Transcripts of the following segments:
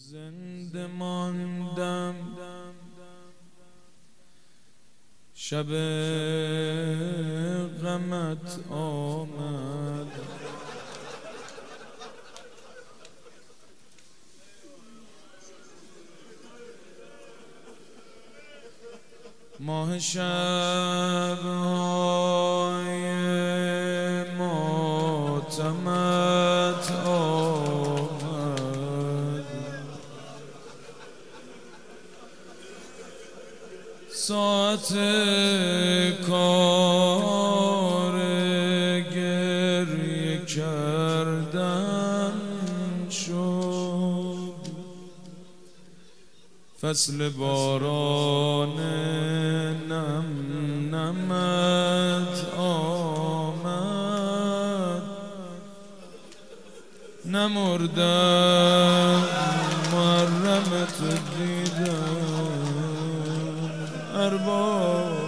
زنده ماندم شب غمت آمد ماه شب‌های ماتمت آمد ساعت کار گریه کردن شد فصل باران نم نمت آمد نمردم محرمت دیدم ارباب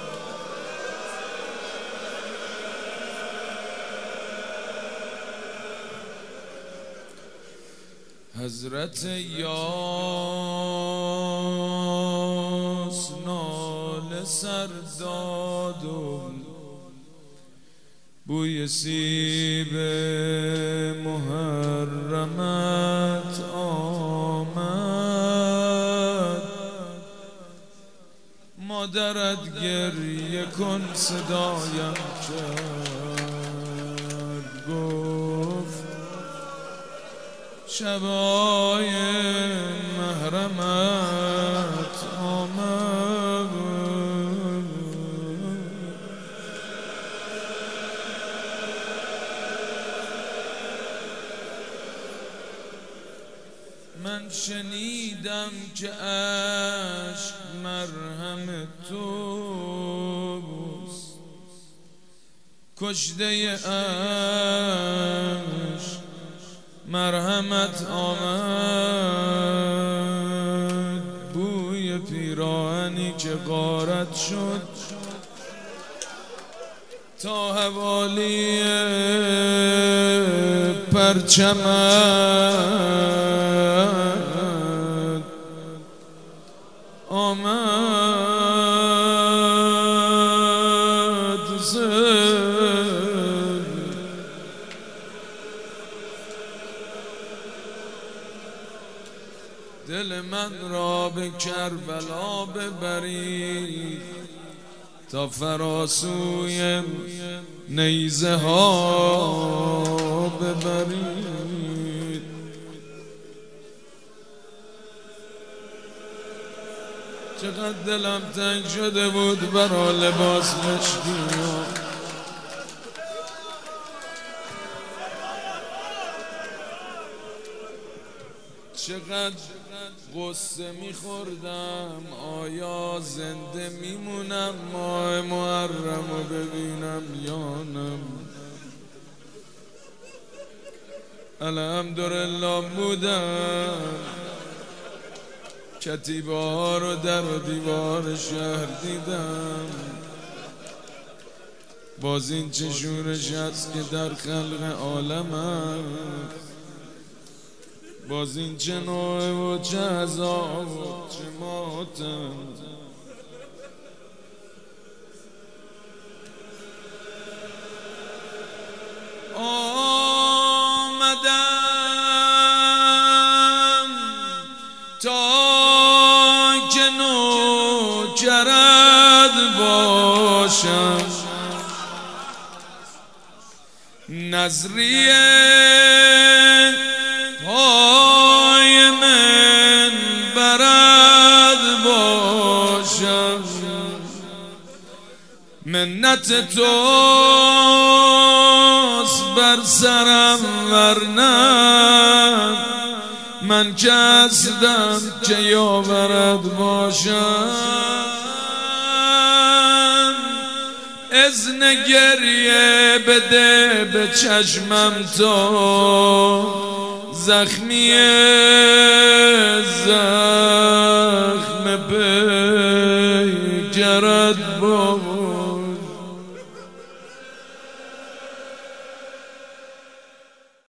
حضرت یاس ناله سر داد و بوی سیب محرمت آمد مادرت گریه کن صدایم کرد گفت شبای محرمت آمد من شنیدم که عشق مرهم توست کشته عشق مرحمت آمد بوی پیراهنی که غارت شد تا حوالی پرچمت آمد دل من را به کربلا ببرید تا فراسوی نیزه ها ببرید چقدر دلم تنگ شده بود برا لباس مشکی چقدر غصه میخوردم آیا زنده میمونم ماه محرم رو ببینم یا نه الحمدلله بودم کتیبه ها رو در و دیوار شهر دیدم باز این چه شورش هست که در خلق عالم هست باز این چه نوع و چه عذاب و چه ماتم آمدم تا که نوکرت باشم نظریه پای من برد باشم منت توست بر سرم ورنه من کسدم که یاورد باشم اذن گریه بده به چشمم تو زخمی